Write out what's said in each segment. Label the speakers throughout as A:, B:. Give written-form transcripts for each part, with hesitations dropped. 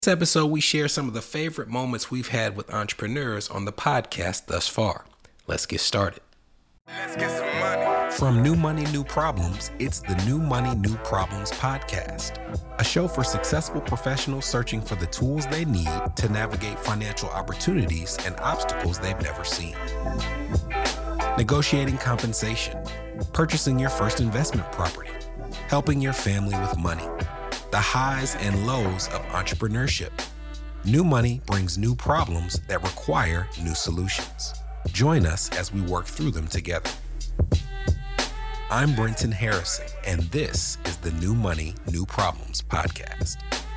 A: This episode, we share some of the favorite moments we've had with entrepreneurs on the podcast thus far. Let's get started.
B: Let's get some money.
A: From New Money, New Problems, it's the New Money, New Problems podcast, a show for successful professionals searching for the tools they need to navigate financial opportunities and obstacles they've never seen. Negotiating compensation, purchasing your first investment property, helping your family with money, the highs and lows of entrepreneurship. New Money brings new problems that require new solutions. Join us as we work through them together. I'm Brenton Harrison, and this is the New Money, New Problems podcast.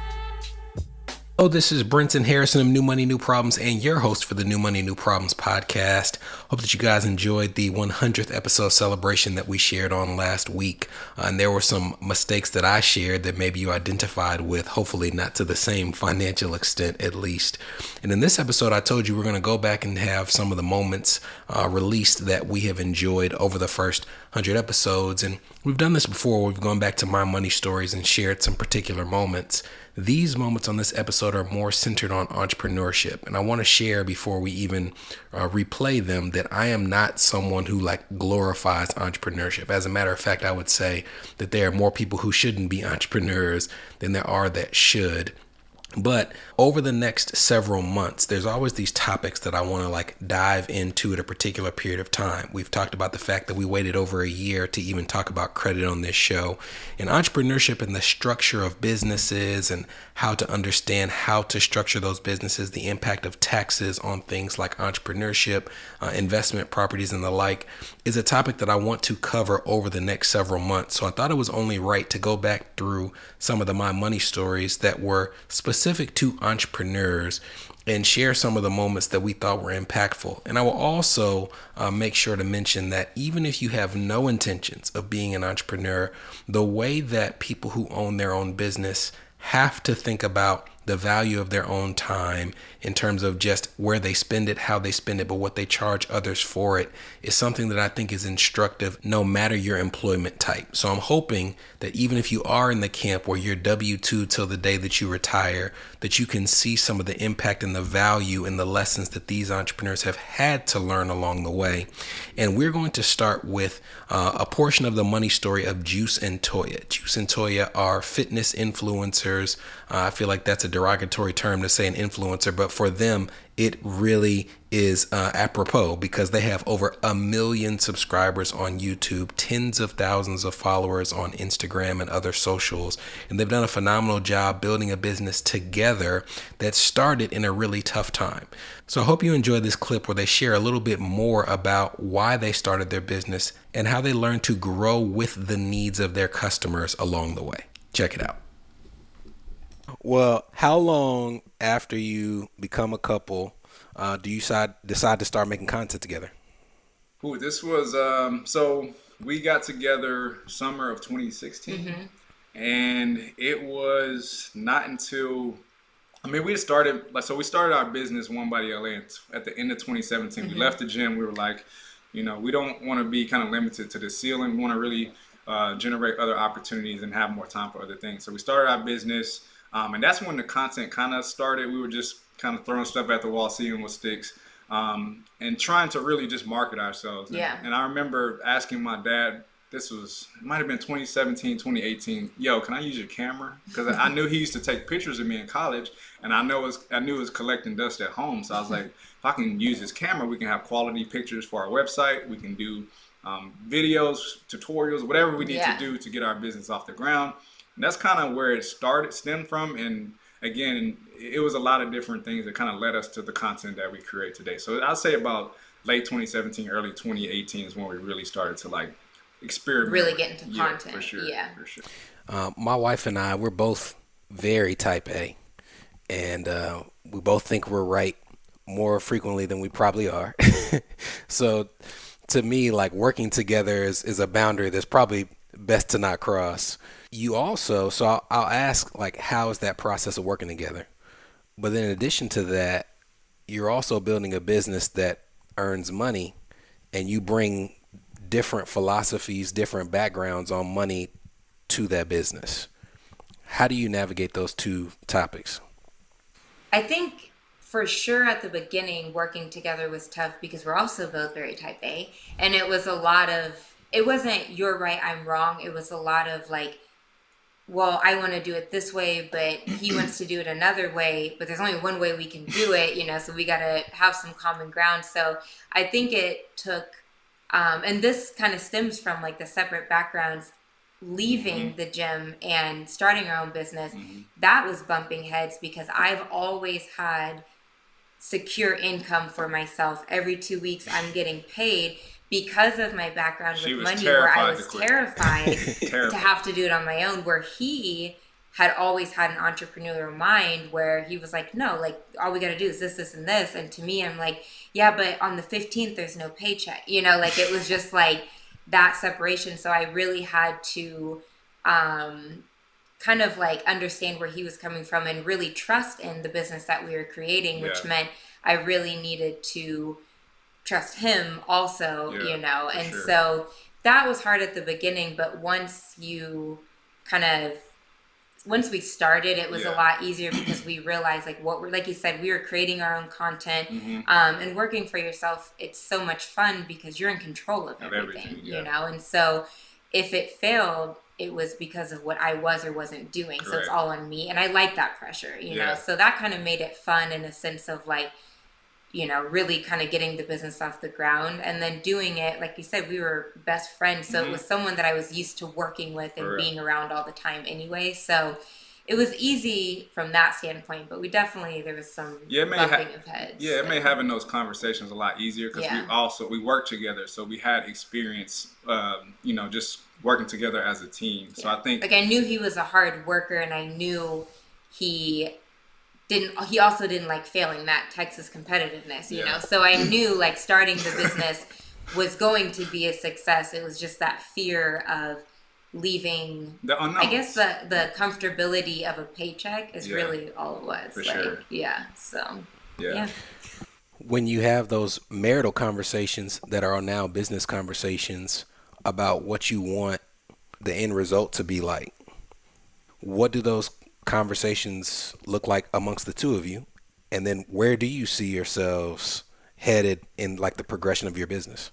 A: Oh, this is Brenton Harrison of New Money, New Problems, and your host for the New Money, New Problems podcast. Hope that you guys enjoyed the 100th episode celebration that we shared on last week. And there were some mistakes that I shared that maybe you identified with, hopefully not to the same financial extent at least. And in this episode, I told you we're going to go back and have some of the moments released that we have enjoyed over the first 100 episodes. And we've done this before. We've gone back to my money stories and shared some particular moments. These moments on this episode are more centered on entrepreneurship. And I want to share before we even replay them that I am not someone who glorifies entrepreneurship. As a matter of fact, I would say that there are more people who shouldn't be entrepreneurs than there are that should. But over the next several months, there's always these topics that I want to dive into at a particular period of time. We've talked about the fact that we waited over a year to even talk about credit on this show, and entrepreneurship and the structure of businesses and how to understand how to structure those businesses, the impact of taxes on things like entrepreneurship, investment properties and the like is a topic that I want to cover over the next several months. So I thought it was only right to go back through some of my money stories that were specific to entrepreneurs and share some of the moments that we thought were impactful. And I will also make sure to mention that even if you have no intentions of being an entrepreneur, the way that people who own their own business have to think about the value of their own time in terms of just where they spend it, how they spend it, but what they charge others for it is something that I think is instructive no matter your employment type. So I'm hoping that even if you are in the camp where you're W-2 till the day that you retire, that you can see some of the impact and the value and the lessons that these entrepreneurs have had to learn along the way. And we're going to start with a portion of the money story of Juice and Toya. Juice and Toya are fitness influencers. I feel like that's a derogatory term to say an influencer, but for them, it really is apropos because they have over 1 million subscribers on YouTube, tens of thousands of followers on Instagram and other socials. And they've done a phenomenal job building a business together that started in a really tough time. So I hope you enjoy this clip where they share a little bit more about why they started their business and how they learned to grow with the needs of their customers along the way. Check it out. Well, how long after you become a couple do you decide to start making content together?
B: Ooh, this was so we got together summer of 2016, and it was not until we started our business One Body LA at the end of 2017. We left the gym. We were like, we don't want to be kind of limited to the ceiling. We want to really generate other opportunities and have more time for other things. So we started our business. And that's when the content kind of started. We were just kind of throwing stuff at the wall, seeing what sticks, and trying to really just market ourselves. And I remember asking my dad, it might have been 2017, 2018, yo, can I use your camera? Because I knew he used to take pictures of me in college, and I knew it was collecting dust at home. So I was like, if I can use his camera, we can have quality pictures for our website. We can do videos, tutorials, whatever we need to do to get our business off the ground. And that's kind of where it stemmed from. And again, it was a lot of different things that kind of led us to the content that we create today. So I'd say about late 2017, early 2018 is when we really started to experiment.
C: Really get into content.
B: For sure.
C: Yeah.
B: For sure.
A: My wife and I, we're both very type A. And we both think we're right more frequently than we probably are. So to me, working together is a boundary that's probably best to not cross. You also, so I'll ask, how is that process of working together? But then in addition to that, you're also building a business that earns money, and you bring different philosophies, different backgrounds on money to that business. How do you navigate those two topics?
C: I think for sure at the beginning, working together was tough because we're also both very type A. And it was a lot of, it wasn't you're right, I'm wrong. It was a lot of like, well, I want to do it this way, but he wants to do it another way, but there's only one way we can do it, you know, so we got to have some common ground. So I think it took, and this kind of stems from like the separate backgrounds, leaving the gym and starting our own business. That was bumping heads because I've always had secure income for myself. Every 2 weeks I'm getting paid because of my background with money, where I was terrified to have to do it on my own, where he had always had an entrepreneurial mind where he was like, no, like all we got to do is this, this, and this. And to me, I'm like, yeah, but on the 15th, there's no paycheck, you know, like it was just like that separation. So I really had to kind of like understand where he was coming from and really trust in the business that we were creating, which meant I really needed to trust him also, you know, and so that was hard at the beginning, but once we started, it was a lot easier because we realized like what we're, like you said, we were creating our own content, and working for yourself. It's so much fun because you're in control of everything, you know? And so if it failed, it was because of what I was or wasn't doing. So it's all on me. And I like that pressure, you know? So that kind of made it fun in a sense of like, you know, really kind of getting the business off the ground and then doing it. Like you said, we were best friends. So it was someone that I was used to working with and being around all the time anyway. So it was easy from that standpoint, but we definitely, there was some bumping of heads.
B: Yeah, it made having those conversations a lot easier because we worked together. So we had experience, you know, just working together as a team. So I think,
C: like, I knew he was a hard worker and I knew he also didn't like failing that Texas competitiveness, you know? So I knew like starting the business was going to be a success. It was just that fear of leaving.
B: The unknowns.
C: I guess the comfortability of a paycheck is really all it was.
B: For
C: like,
B: sure.
C: Yeah. So,
A: When you have those marital conversations that are now business conversations about what you want the end result to be like, what do those conversations look like amongst the two of you, and then where do you see yourselves headed in like the progression of your business?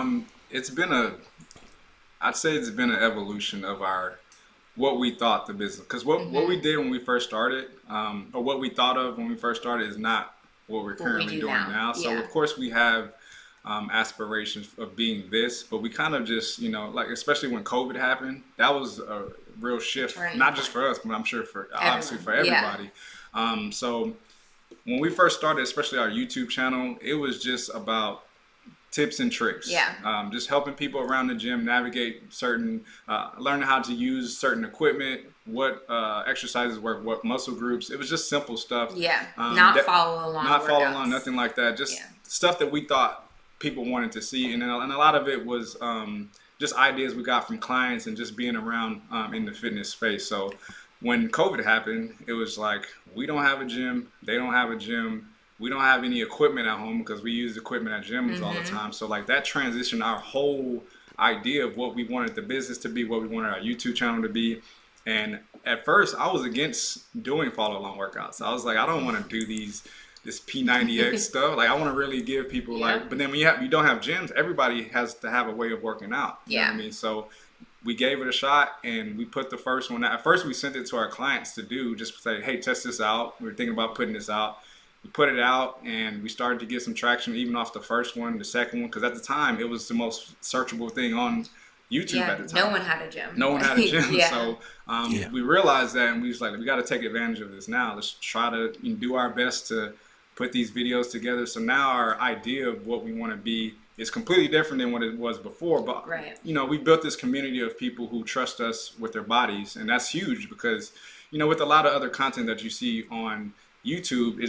B: I'd say it's been an evolution of what we thought the business, because what we did when we first started, or what we thought of when we first started, is not what we're currently doing now. So of course we have aspirations of being this, but we kind of just, you know, like especially when COVID happened, that was a real shift, not just for us, but I'm sure obviously for everybody. So when we first started, especially our YouTube channel, it was just about tips and tricks. Just helping people around the gym navigate certain, learning how to use certain equipment, what exercises work, what muscle groups. It was just simple stuff.
C: Not follow along,
B: nothing like that. Just stuff that we thought people wanted to see, and a lot of it was just ideas we got from clients and just being around in the fitness space. So when COVID happened, it was like, we don't have a gym, they don't have a gym, we don't have any equipment at home because we use equipment at gyms all the time. So like that transitioned our whole idea of what we wanted the business to be, what we wanted our YouTube channel to be. And at first I was against doing follow along workouts. I was like, I don't want to do this P90X stuff. Like I want to really give people like, but then when you don't have gyms, everybody has to have a way of working out. You know what I mean? So we gave it a shot and we put the first one out. At first we sent it to our clients to do, just say, hey, test this out. We were thinking about putting this out. We put it out and we started to get some traction even off the first one, the second one, because at the time it was the most searchable thing on YouTube at the time.
C: No one had a gym.
B: No one had a gym. So we realized that and we was like, we got to take advantage of this now. Let's try to do our best to put these videos together. So now our idea of what we want to be is completely different than what it was before. But, you know, we built this community of people who trust us with their bodies. And that's huge because, you know, with a lot of other content that you see on YouTube,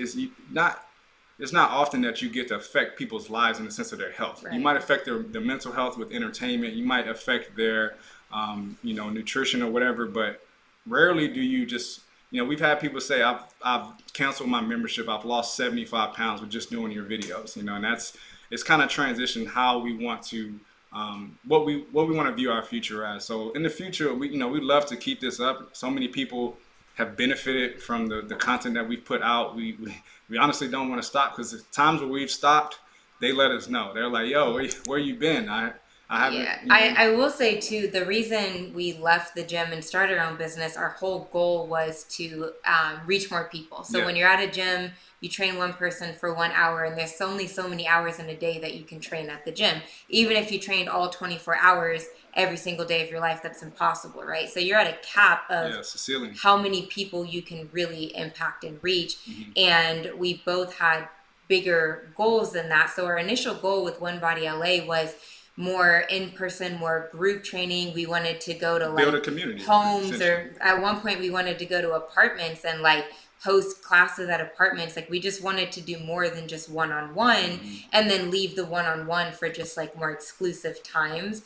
B: it's not often that you get to affect people's lives in the sense of their health. You might affect their mental health with entertainment. You might affect their, you know, nutrition or whatever. But rarely do you just, you know, we've had people say, I've canceled my membership. I've lost 75 pounds with just doing your videos, you know, and it's kind of transitioned how we want to, what we want to view our future as. So in the future, we'd love to keep this up. So many people have benefited from the content that we've put out. We honestly don't want to stop, because the times where we've stopped, they let us know. They're like, yo, where you been? I haven't.
C: Yeah,
B: You know.
C: I will say too, the reason we left the gym and started our own business, our whole goal was to reach more people. So when you're at a gym, you train one person for 1 hour, and there's only so many hours in a day that you can train at the gym. Even if you trained all 24 hours every single day of your life, that's impossible, right? So you're at a cap of
B: it's a ceiling.
C: how many people you can really impact and reach. And we both had bigger goals than that. So our initial goal with One Body LA was more in-person, more group training. We wanted to go to
B: Build a community,
C: homes, or at one point we wanted to go to apartments and host classes at apartments. We just wanted to do more than just one-on-one, and then leave the one-on-one for just more exclusive times.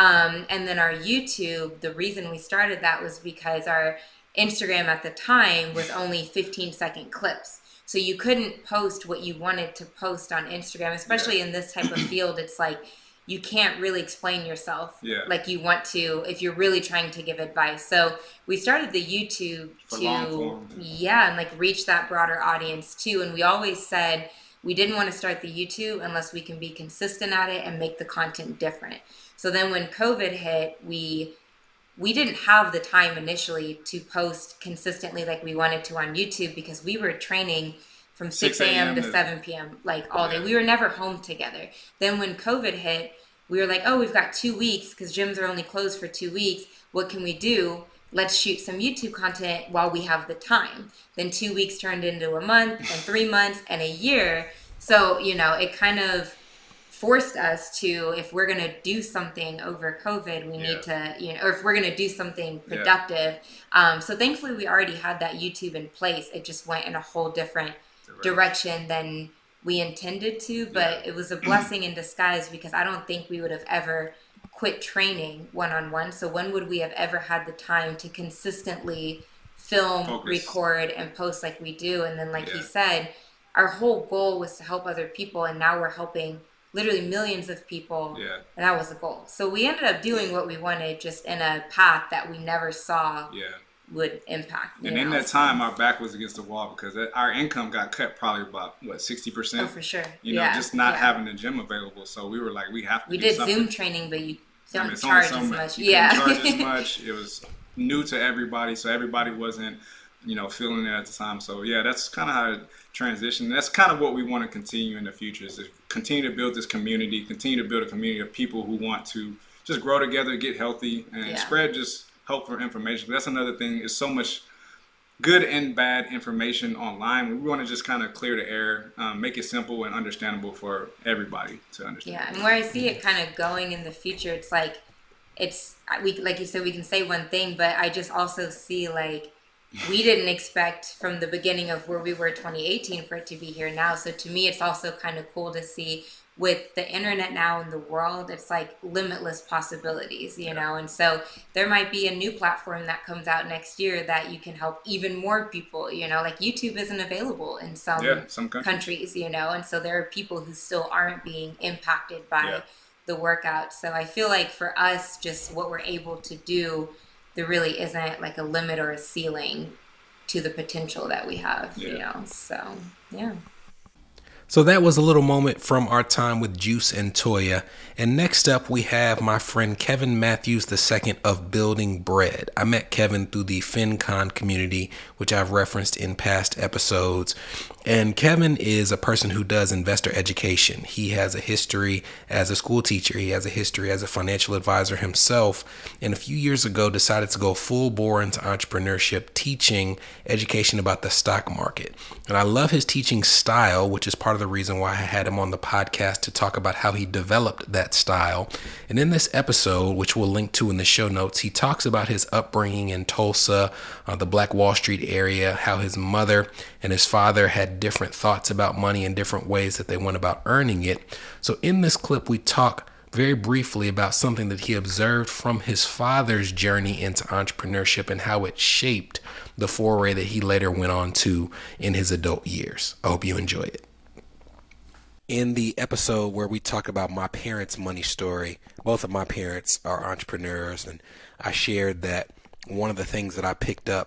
C: And then our YouTube, the reason we started that was because our Instagram at the time was only 15-second clips. So you couldn't post what you wanted to post on Instagram, especially in this type of field. It's you can't really explain yourself like you want to if you're really trying to give advice. So we started the YouTube
B: for long form.
C: And reach that broader audience too. And we always said we didn't want to start the YouTube unless we can be consistent at it and make the content different. So then when COVID hit, we didn't have the time initially to post consistently like we wanted to on YouTube, because we were training from 6 a.m. to 7 p.m. all day. We were never home together. Then when COVID hit, we were like, oh, we've got 2 weeks because gyms are only closed for 2 weeks. What can we do? Let's shoot some YouTube content while we have the time. Then 2 weeks turned into a month, and 3 months, and a year. So, it kind of forced us to, if we're going to do something over COVID, we need to, or if we're going to do something productive. So thankfully we already had that YouTube in place. It just went in a whole different direction than we intended to, but it was a blessing in disguise, because I don't think we would have ever quit training one-on-one. So when would we have ever had the time to consistently film, record, and post like we do? And then he said, our whole goal was to help other people, and now we're helping literally millions of people, and that was the goal. So we ended up doing what we wanted, just in a path that we never saw would impact.
B: And in that time, our back was against the wall, because our income got cut probably about 60%.
C: Oh, for sure.
B: Just not having the gym available. So we were like, we have to.
C: We did Zoom training, but you don't
B: charge
C: as much.
B: You couldn't charge as much. It was new to everybody, so everybody wasn't, feeling it at the time. So that's kind of how it transitioned. That's kind of what we want to continue in the future, is to continue to build this community, continue to build a community of people who want to just grow together, get healthy, and spread just helpful information. That's another thing. Is so much good and bad information online. We want to just kind of clear the air, make it simple and understandable for everybody to understand.
C: Yeah, and where I see it kind of going in the future, it's like you said, we can say one thing, but I just also see we didn't expect from the beginning of where we were 2018 for it to be here now. So to me, it's also kind of cool to see, with the internet now in the world, it's limitless possibilities, you know? And so there might be a new platform that comes out next year that you can help even more people, YouTube isn't available in some countries, and so there are people who still aren't being impacted by the workout. So I feel like for us, just what we're able to do, there really isn't a limit or a ceiling to the potential that we have, so
A: So that was a little moment from our time with Juice and Toya. And next up, we have my friend Kevin Matthews II of Building Bread. I met Kevin through the FinCon community, which I've referenced in past episodes. And Kevin is a person who does investor education. He has a history as a school teacher. He has a history as a financial advisor himself. And a few years ago, decided to go full bore into entrepreneurship, teaching education about the stock market. And I love his teaching style, which is part of the reason why I had him on the podcast to talk about how he developed that style. And in this episode, which we'll link to in the show notes, he talks about his upbringing in Tulsa, the Black Wall Street area, how his mother and his father had different thoughts about money and different ways that they went about earning it. So in this clip, we talk very briefly about something that he observed from his father's journey into entrepreneurship and how it shaped the foray that he later went on to in his adult years. I hope you enjoy it. In the episode where we talk about my parents' money story, both of my parents are entrepreneurs, and I shared that one of the things that I picked up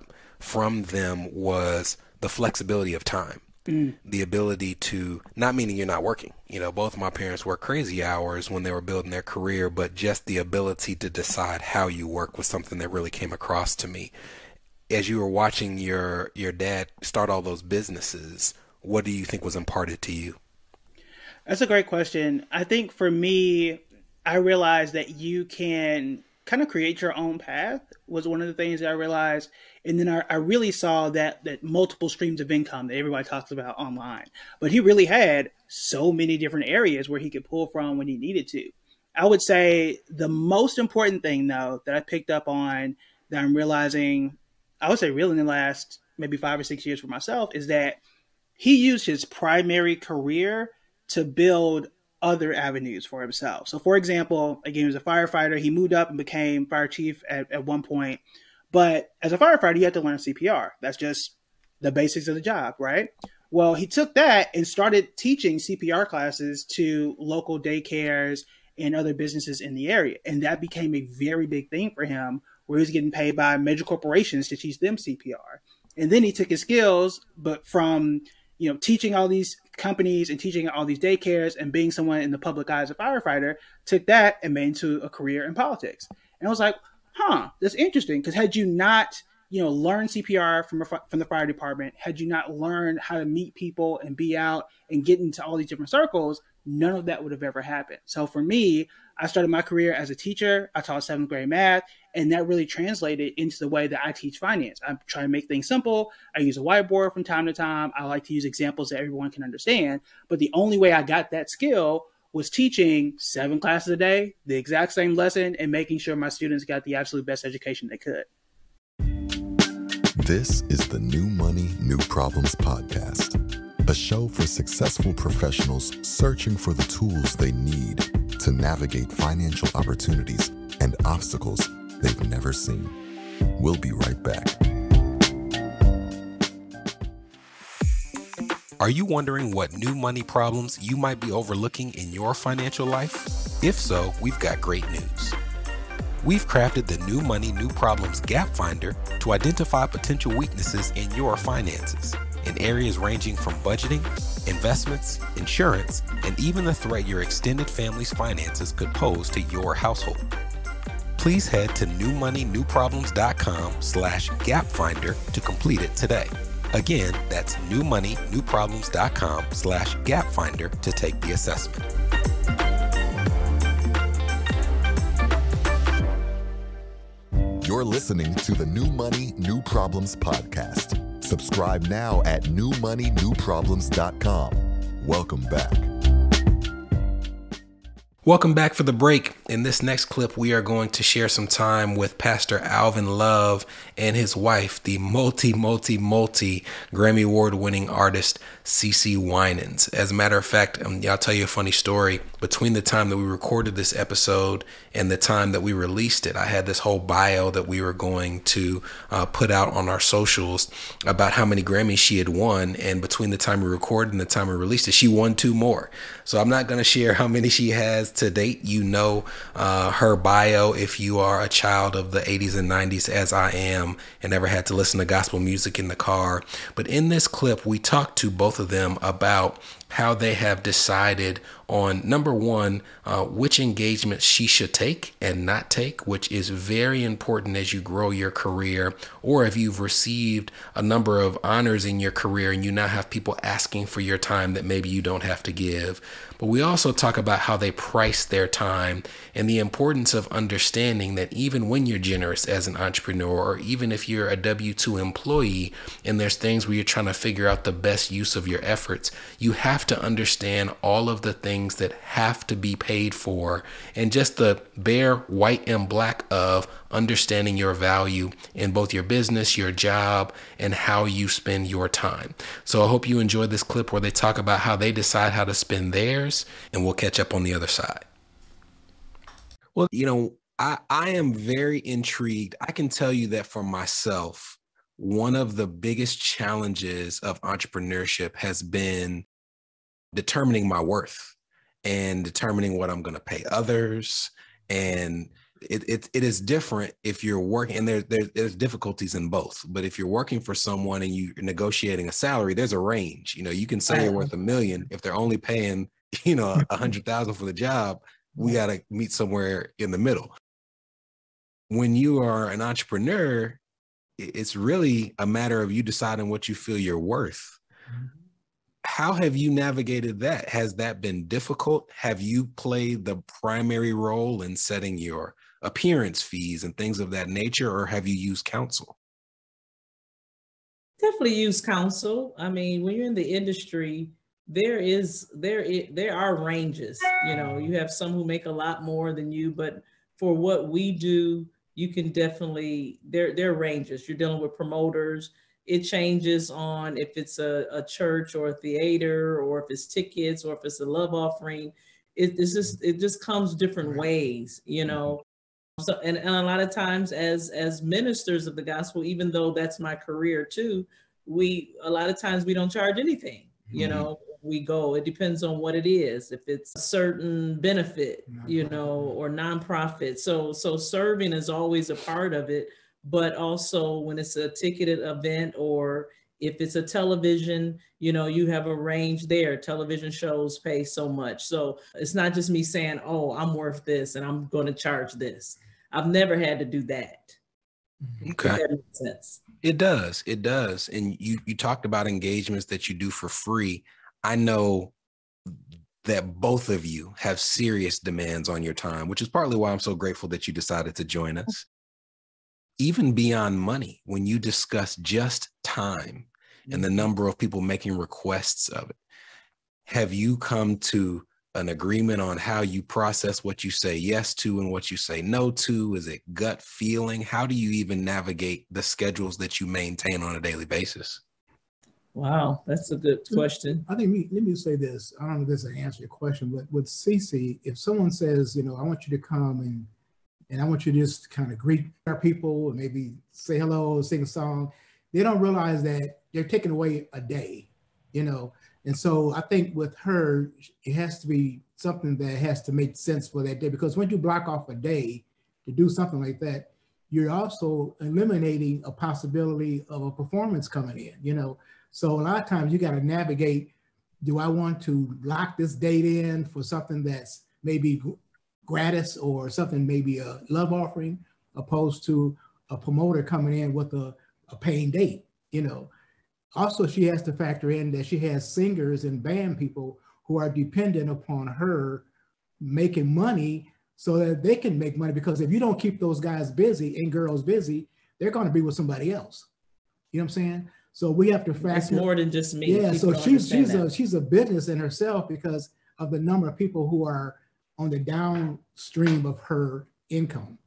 A: from them was the flexibility of time. The ability to, not meaning you're not working. You know, both of my parents worked crazy hours when they were building their career, but just the ability to decide how you work was something that really came across to me. As you were watching your dad start all those businesses, what do you think was imparted to you?
D: That's a great question. I think for me, I realized that you can kind of create your own path was one of the things that I realized. And then I really saw that multiple streams of income that everybody talks about online. But he really had so many different areas where he could pull from when he needed to. I would say the most important thing, though, that I picked up on that I'm realizing, I would say really in the last maybe 5 or 6 years for myself, is that he used his primary career to build other avenues for himself. So for example, again, he was a firefighter. He moved up and became fire chief at one point. But as a firefighter, you have to learn CPR. That's just the basics of the job, right? Well, he took that and started teaching CPR classes to local daycares and other businesses in the area. And that became a very big thing for him, where he was getting paid by major corporations to teach them CPR. And then he took his skills, but from teaching all these companies and teaching all these daycares and being someone in the public eye as a firefighter, took that and made into a career in politics. And I was like, that's interesting. Because had you not, learned CPR from the fire department, had you not learned how to meet people and be out and get into all these different circles, none of that would have ever happened. So for me, I started my career as a teacher. I taught 7th grade math, and that really translated into the way that I teach finance. I try to make things simple. I use a whiteboard from time to time. I like to use examples that everyone can understand. But the only way I got that skill was teaching 7 classes a day, the exact same lesson, and making sure my students got the absolute best education they could.
E: This is the New Money, New Problems podcast, a show for successful professionals searching for the tools they need to navigate financial opportunities and obstacles they've never seen. We'll be right back.
A: Are you wondering what new money problems you might be overlooking in your financial life? If so, we've got great news. We've crafted the New Money, New Problems Gap Finder to identify potential weaknesses in your finances in areas ranging from budgeting, investments, insurance, and even the threat your extended family's finances could pose to your household. Please head to newmoneynewproblems.com/gapfinder to complete it today. Again, that's newmoneynewproblems.com/gapfinder to take the assessment.
E: You're listening to the New Money, New Problems podcast. Subscribe now at newmoneynewproblems.com. Welcome back.
A: Welcome back for the break. In this next clip, we are going to share some time with Pastor Alvin Love and his wife, the multi Grammy Award-winning artist, CeCe Winans. As a matter of fact, I'll tell you a funny story. Between the time that we recorded this episode and the time that we released it, I had this whole bio that we were going to put out on our socials about how many Grammys she had won. And between the time we recorded and the time we released it, she won 2 more. So I'm not going to share how many she has to date. Her bio if you are a child of the 80s and 90s, as I am, and never had to listen to gospel music in the car. But in this clip, we talked to both of them about how they have decided on, number one, which engagements she should take and not take, which is very important as you grow your career, or if you've received a number of honors in your career and you now have people asking for your time that maybe you don't have to give. But we also talk about how they price their time and the importance of understanding that even when you're generous as an entrepreneur, or even if you're a W-2 employee and there's things where you're trying to figure out the best use of your efforts, you have to understand all of the things that have to be paid for, and just the bare white and black of understanding your value in both your business, your job, and how you spend your time. So I hope you enjoyed this clip where they talk about how they decide how to spend theirs, and we'll catch up on the other side. Well, I am very intrigued. I can tell you that for myself, one of the biggest challenges of entrepreneurship has been determining my worth and determining what I'm going to pay others. And it is different if you're working, and there's difficulties in both. But if you're working for someone and you're negotiating a salary, there's a range. You can say you're worth $1 million. If they're only paying, 100,000 for the job, we got to meet somewhere in the middle. When you are an entrepreneur, it's really a matter of you deciding what you feel you're worth. How have you navigated that? Has that been difficult? Have you played the primary role in setting your appearance fees and things of that nature, or have you used counsel?
F: Definitely use counsel. I mean, when you're in the industry, there are ranges. You have some who make a lot more than you, but for what we do, you can definitely, there are ranges. You're dealing with promoters. It changes on if it's a church or a theater, or if it's tickets, or if it's a love offering. It just comes different ways, So, and a lot of times as ministers of the gospel, even though that's my career too, a lot of times we don't charge anything, it depends on what it is. If it's a certain benefit, or nonprofit. So serving is always a part of it. But also when it's a ticketed event, or if it's a television, you have a range there. Television shows pay so much. So it's not just me saying, oh, I'm worth this and I'm going to charge this. I've never had to do that.
A: Okay.
F: If that makes sense.
A: It does. And you talked about engagements that you do for free. I know that both of you have serious demands on your time, which is partly why I'm so grateful that you decided to join us. Even beyond money, when you discuss just time and the number of people making requests of it, have you come to an agreement on how you process what you say yes to and what you say no to? Is it gut feeling? How do you even navigate the schedules that you maintain on a daily basis?
F: Wow, that's a good question.
G: I think let me say this. I don't know if this will answer your question, but with CC, if someone says, I want you to come and I want you to just kind of greet our people and maybe say hello, sing a song, they don't realize that they're taking away a day, And so I think with her, it has to be something that has to make sense for that day, because when you block off a day to do something like that, you're also eliminating a possibility of a performance coming in, So a lot of times you got to navigate, do I want to lock this date in for something that's maybe gratis or something, maybe a love offering, opposed to a promoter coming in with a paying date, Also, she has to factor in that she has singers and band people who are dependent upon her making money so that they can make money, because if you don't keep those guys busy and girls busy, they're going to be with somebody else. You know what I'm saying? So we have to factor.
F: It's more than just me.
G: Yeah, so she's a business in herself because of the number of people who are on the downstream of her income,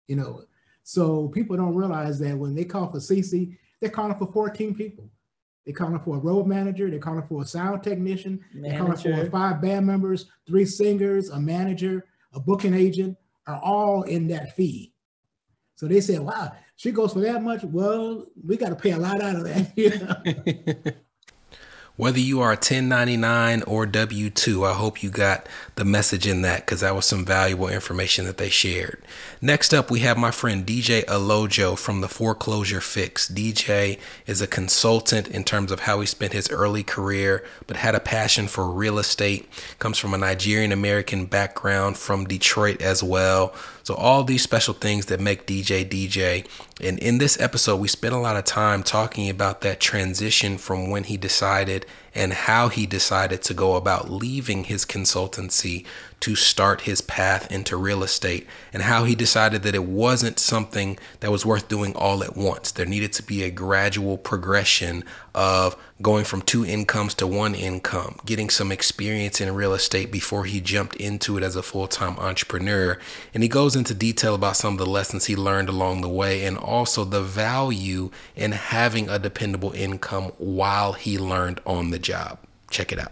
G: So people don't realize that when they call for CC, they're calling for 14 people. They're calling for a road manager. They're calling for a sound technician. They're calling for 5 band members, 3 singers, a manager, a booking agent, are all in that fee. So they say, wow, she goes for that much. Well, we got to pay a lot out of that.
A: Whether you are a 1099 or W-2, I hope you got the message in that, because that was some valuable information that they shared. Next up, we have my friend DJ Alojo from the Foreclosure Fix. DJ is a consultant in terms of how he spent his early career, but had a passion for real estate, comes from a Nigerian American background, from Detroit as well. So all these special things that make DJ DJ. And in this episode, we spent a lot of time talking about that transition from when he decided and how he decided to go about leaving his consultancy to start his path into real estate, and how he decided that it wasn't something that was worth doing all at once. There needed to be a gradual progression of going from 2 incomes to 1 income, getting some experience in real estate before he jumped into it as a full-time entrepreneur. And he goes into detail about some of the lessons he learned along the way, and also the value in having a dependable income while he learned on the job. Check it out.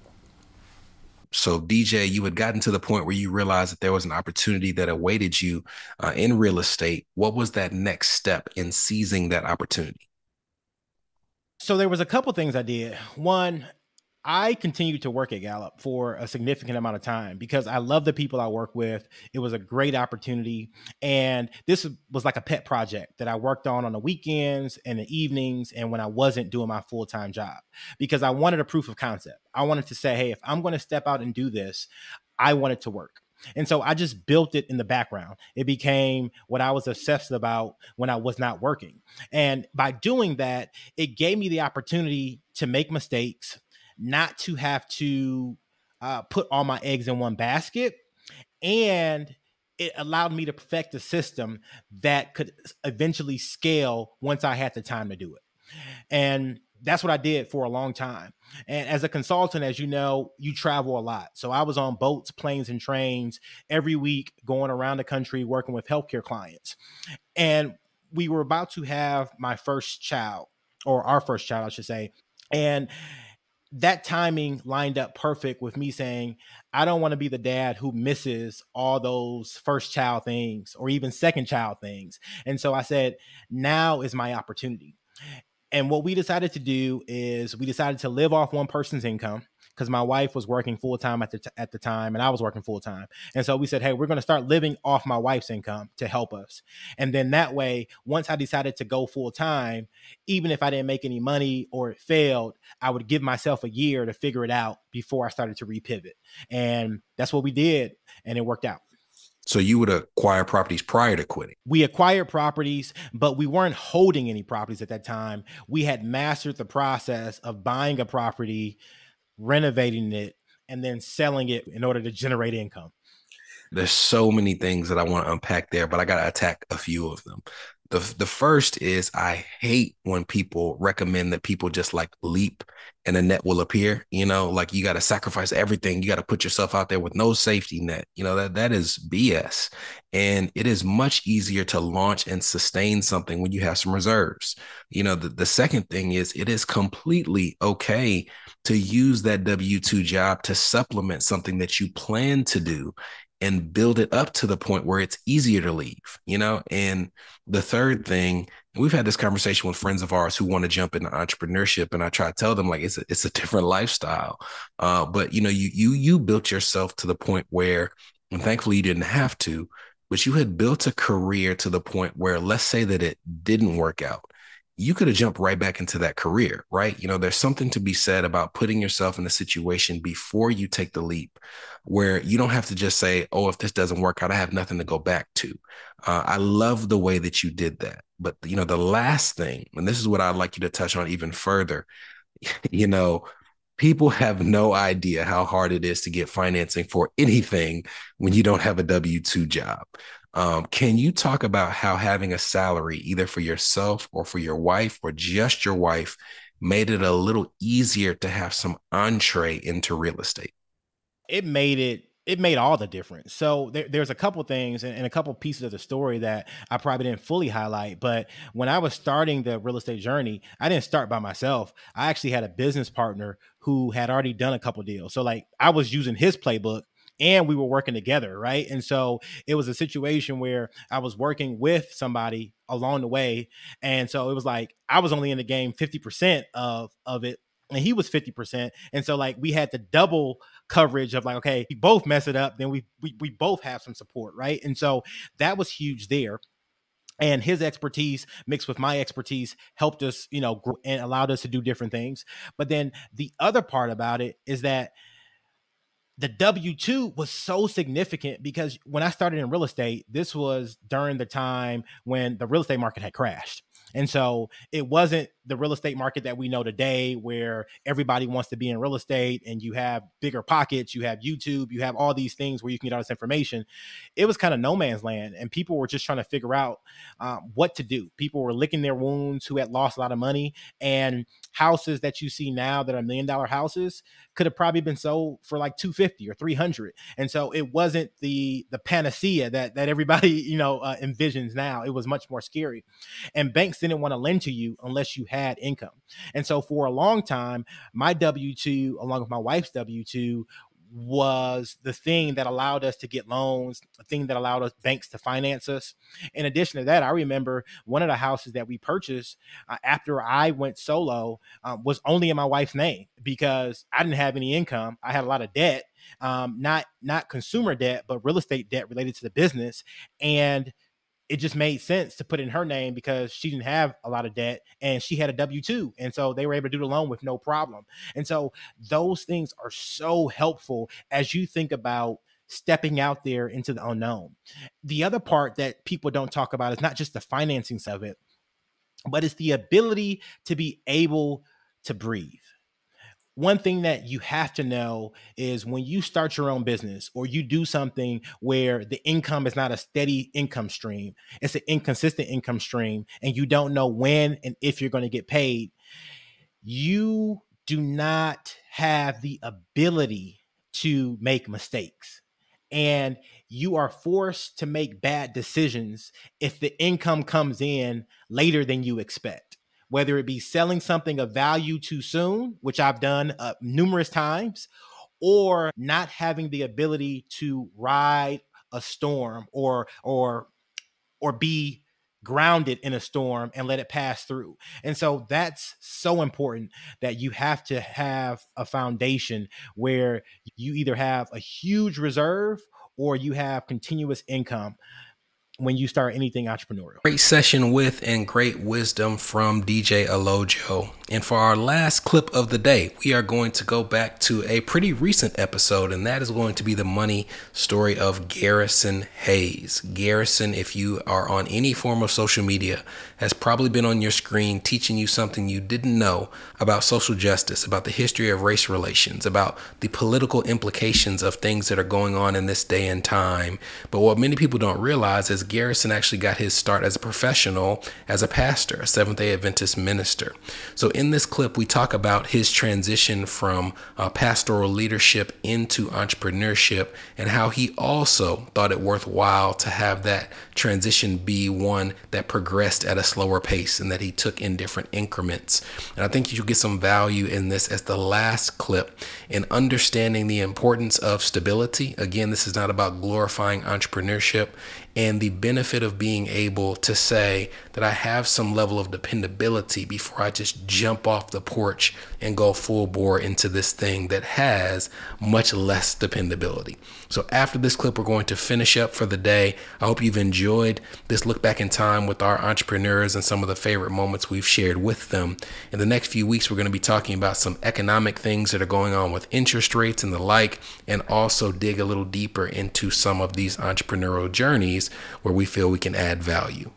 A: So DJ, you had gotten to the point where you realized that there was an opportunity that awaited you in real estate. What was that next step in seizing that opportunity?
H: So there was a couple things I did. One, I continued to work at Gallup for a significant amount of time because I love the people I work with. It was a great opportunity. And this was like a pet project that I worked on the weekends and the evenings and when I wasn't doing my full-time job, because I wanted a proof of concept. I wanted to say, hey, if I'm going to step out and do this, I want it to work. And so I just built it in the background. It became what I was obsessed about when I was not working. And by doing that, it gave me the opportunity to make mistakes, not to have to put all my eggs in one basket. And it allowed me to perfect a system that could eventually scale once I had the time to do it. And that's what I did for a long time. And as a consultant, as you know, you travel a lot. So I was on boats, planes, and trains every week, going around the country, working with healthcare clients. And we were about to have my first child, or our first child, I should say. And that timing lined up perfect with me saying, I don't want to be the dad who misses all those first child things or even second child things. And so I said, now is my opportunity. And what we decided to do is we decided to live off one person's income, because my wife was working full time at the time and I was working full time. And so we said, hey, we're going to start living off my wife's income to help us. And then that way, once I decided to go full time, even if I didn't make any money or it failed, I would give myself a year to figure it out before I started to repivot. And that's what we did. And it worked out.
A: So you would acquire properties prior to quitting?
H: We acquired properties, but we weren't holding any properties at that time. We had mastered the process of buying a property, renovating it, and then selling it in order to generate income.
A: There's so many things that I want to unpack there, but I got to attack a few of them. The first is I hate when people recommend that people just like leap and a net will appear. You know, like you got to sacrifice everything. You got to put yourself out there with no safety net. You know, that is BS. And it is much easier to launch and sustain something when you have some reserves. You know, the second thing is it is completely okay to use that W-2 job to supplement something that you plan to do and build it up to the point where it's easier to leave, you know? And the third thing, we've had this conversation with friends of ours who want to jump into entrepreneurship. And I try to tell them like, it's a different lifestyle. But you know, you built yourself to the point where, and thankfully you didn't have to, but you had built a career to the point where, let's say that it didn't work out, you could have jumped right back into that career, right? You know, there's something to be said about putting yourself in a situation before you take the leap where you don't have to just say, oh, if this doesn't work out, I have nothing to go back to. I love the way that you did that. But, you know, the last thing, and this is what I'd like you to touch on even further, you know, people have no idea how hard it is to get financing for anything when you don't have a W-2 job. Can you talk about how having a salary, either for yourself or for your wife or just your wife, made it a little easier to have some entree into real estate?
H: It made all the difference. So there's a couple things and a couple pieces of the story that I probably didn't fully highlight. But when I was starting the real estate journey, I didn't start by myself. I actually had a business partner who had already done a couple deals. So like I was using his playbook and we were working together, right? And so it was a situation where I was working with somebody along the way. And so it was like I was only in the game 50% of it, and he was 50%. And so like we had the double coverage of like, okay, we both mess it up, then we both have some support, right? And so that was huge there. And his expertise mixed with my expertise helped us, you know, grow and allowed us to do different things. But then the other part about it is that the W-2 was so significant because when I started in real estate, this was during the time when the real estate market had crashed. And so it wasn't the real estate market that we know today where everybody wants to be in real estate and you have bigger pockets, you have YouTube, you have all these things where you can get all this information. It was kind of no man's land and people were just trying to figure out what to do. People were licking their wounds who had lost a lot of money, and houses that you see now that are $1 million houses could have probably been sold for like $250 or $300. And so it wasn't the panacea that everybody, you know, envisions now. It was much more scary. And banks didn't want to lend to you unless you had income. And so for a long time, my W-2 along with my wife's W-2 was the thing that allowed us to get loans, the thing that allowed us banks to finance us. In addition to that, I remember one of the houses that we purchased after I went solo was only in my wife's name because I didn't have any income. I had a lot of debt, not consumer debt, but real estate debt related to the business. And it just made sense to put in her name because she didn't have a lot of debt and she had a W-2. And so they were able to do the loan with no problem. And so those things are so helpful as you think about stepping out there into the unknown. The other part that people don't talk about is not just the financing of it, but it's the ability to be able to breathe. One thing that you have to know is when you start your own business or you do something where the income is not a steady income stream, it's an inconsistent income stream, and you don't know when and if you're going to get paid, you do not have the ability to make mistakes. And you are forced to make bad decisions if the income comes in later than you expect. Whether it be selling something of value too soon, which I've done numerous times, or not having the ability to ride a storm or be grounded in a storm and let it pass through. And so that's so important that you have to have a foundation where you either have a huge reserve or you have continuous income when you start anything entrepreneurial.
A: Great session with and great wisdom from DJ Alojo. And for our last clip of the day, we are going to go back to a pretty recent episode, and that is going to be the money story of Garrison Hayes. Garrison, if you are on any form of social media, has probably been on your screen teaching you something you didn't know about social justice, about the history of race relations, about the political implications of things that are going on in this day and time. But what many people don't realize is Garrison actually got his start as a professional, as a pastor, a Seventh-day Adventist minister. So in this clip, we talk about his transition from pastoral leadership into entrepreneurship and how he also thought it worthwhile to have that transition be one that progressed at a slower pace and that he took in different increments. And I think you get some value in this as the last clip in understanding the importance of stability. Again, this is not about glorifying entrepreneurship, and the benefit of being able to say that I have some level of dependability before I just jump off the porch and go full bore into this thing that has much less dependability. So after this clip, we're going to finish up for the day. I hope you've enjoyed this look back in time with our entrepreneurs and some of the favorite moments we've shared with them. In the next few weeks, we're going to be talking about some economic things that are going on with interest rates and the like, and also dig a little deeper into some of these entrepreneurial journeys where we feel we can add value.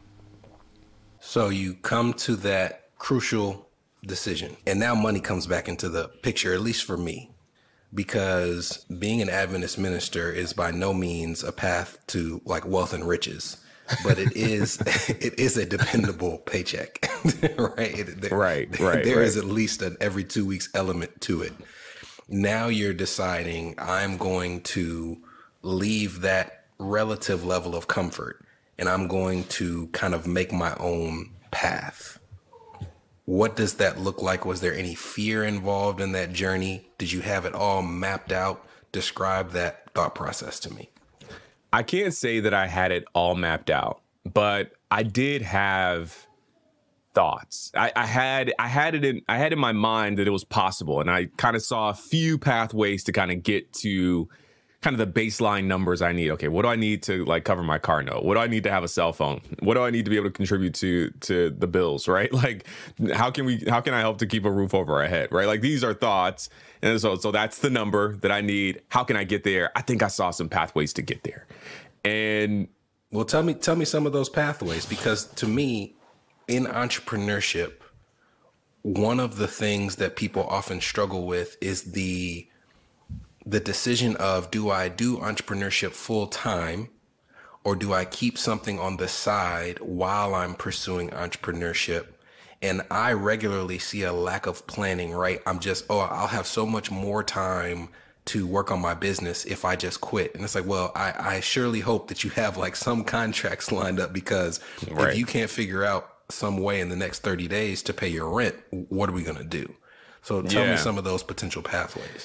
A: So you come to that crucial decision, and now money comes back into the picture, at least for me, because being an Adventist minister is by no means a path to like wealth and riches, but it is a dependable paycheck, right?
I: Right.
A: There is at least an every 2 weeks element to it. Now you're deciding I'm going to leave that relative level of comfort and I'm going to kind of make my own path. What does that look like? Was there any fear involved in that journey? Did you have it all mapped out? Describe that thought process to me.
I: I can't say that I had it all mapped out, but I did have thoughts. I had it in my mind that it was possible, and I kind of saw a few pathways to kind of get to kind of the baseline numbers I need. Okay, what do I need to like cover my car note? What do I need to have a cell phone? What do I need to be able to contribute to the bills, right? Like how can I help to keep a roof over our head, right? Like these are thoughts. And so that's the number that I need. How can I get there? I think I saw some pathways to get there. And
A: well, tell me some of those pathways, because to me, in entrepreneurship, one of the things that people often struggle with is the decision of, do I do entrepreneurship full time, or do I keep something on the side while I'm pursuing entrepreneurship? And I regularly see a lack of planning, right? I'll have so much more time to work on my business if I just quit. And it's like, well, I surely hope that you have like some contracts lined up, because if you can't figure out some way in the next 30 days to pay your rent, what are we going to do? So tell me some of those potential pathways.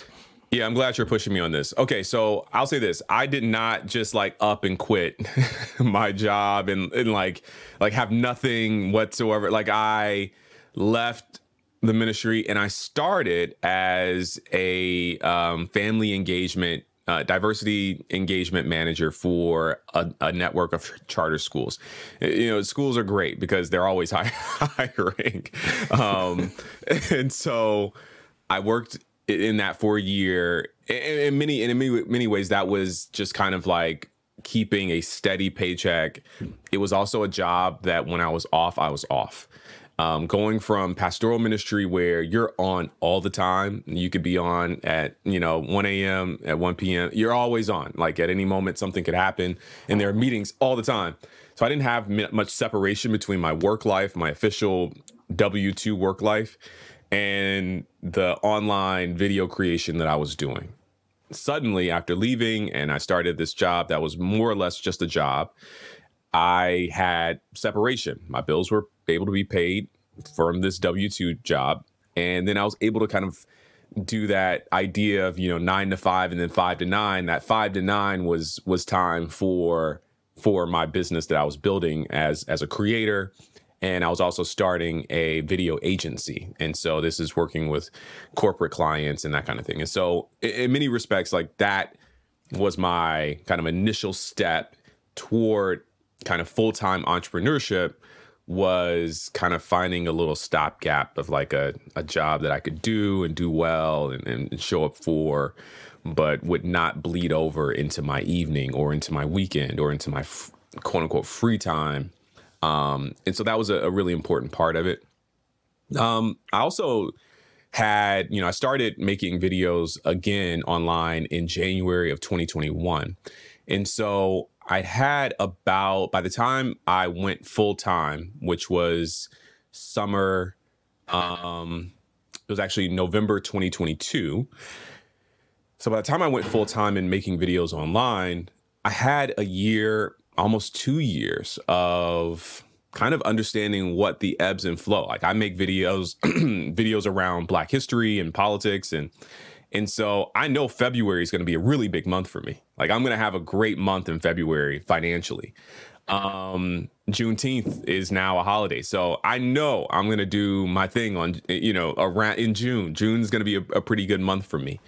I: Yeah, I'm glad you're pushing me on this. Okay, so I'll say this. I did not just like up and quit my job and like have nothing whatsoever. Like I left the ministry and I started as a family engagement, diversity engagement manager for a network of charter schools. You know, schools are great because they're always hiring. And so I worked in that for a year. In many ways, that was just kind of like keeping a steady paycheck. It was also a job that when I was off, I was off. Going from pastoral ministry where you're on all the time, you could be on at, 1 a.m., at 1 p.m. You're always on. Like at any moment, something could happen, and there are meetings all the time. So I didn't have much separation between my work life, my official W-2 work life, and the online video creation that I was doing. Suddenly, after leaving, and I started this job that was more or less just a job, I had separation. My bills were able to be paid from this W-2 job. And then I was able to kind of do that idea of, 9 to 5 and then 5 to 9. That 5 to 9 was time for my business that I was building as a creator. And I was also starting a video agency. And so this is working with corporate clients and that kind of thing. And so in many respects, like that was my kind of initial step toward kind of full-time entrepreneurship, was kind of finding a little stopgap of like a job that I could do and do well and show up for, but would not bleed over into my evening or into my weekend or into my quote unquote free time. And so that was a really important part of it. I also had, I started making videos again online in January of 2021. And so I had by the time I went full time, which was summer, it was actually November 2022. So by the time I went full time in making videos online, I had a year, almost 2 years of kind of understanding what the ebbs and flow. Like I make videos around Black history and politics. And so I know February is going to be a really big month for me. Like I'm going to have a great month in February financially. Juneteenth is now a holiday. So I know I'm going to do my thing on, around in June. June is going to be a pretty good month for me.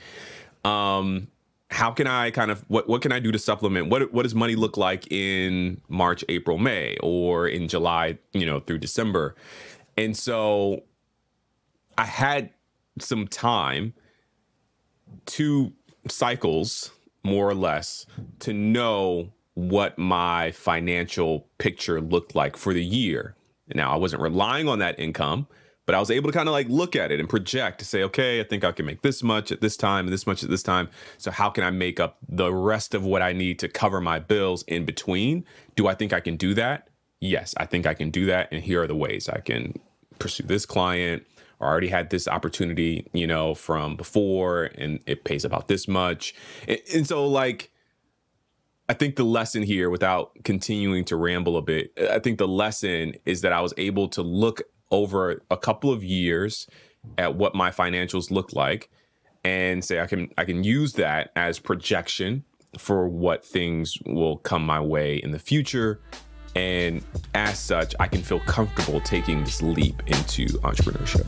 I: How can I kind of, what can I do to supplement? What does money look like in March, April, May, or in July, through December? And so I had some time, 2 cycles, more or less, to know what my financial picture looked like for the year. Now, I wasn't relying on that income, but I was able to kind of like look at it and project to say, okay, I think I can make this much at this time and this much at this time. So how can I make up the rest of what I need to cover my bills in between? Do I think I can do that? Yes, I think I can do that. And here are the ways I can pursue this client. I already had this opportunity, from before, and it pays about this much. And so like, I think the lesson here, without continuing to ramble a bit, I think the lesson is that I was able to look over a couple of years at what my financials look like and say, I can use that as projection for what things will come my way in the future. And as such, I can feel comfortable taking this leap into entrepreneurship.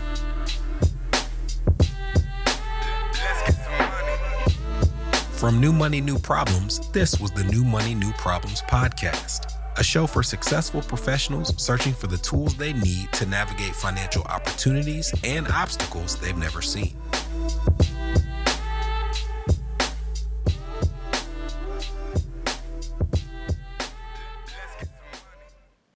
A: From New Money, New Problems, this was the New Money, New Problems podcast, a show for successful professionals searching for the tools they need to navigate financial opportunities and obstacles they've never seen.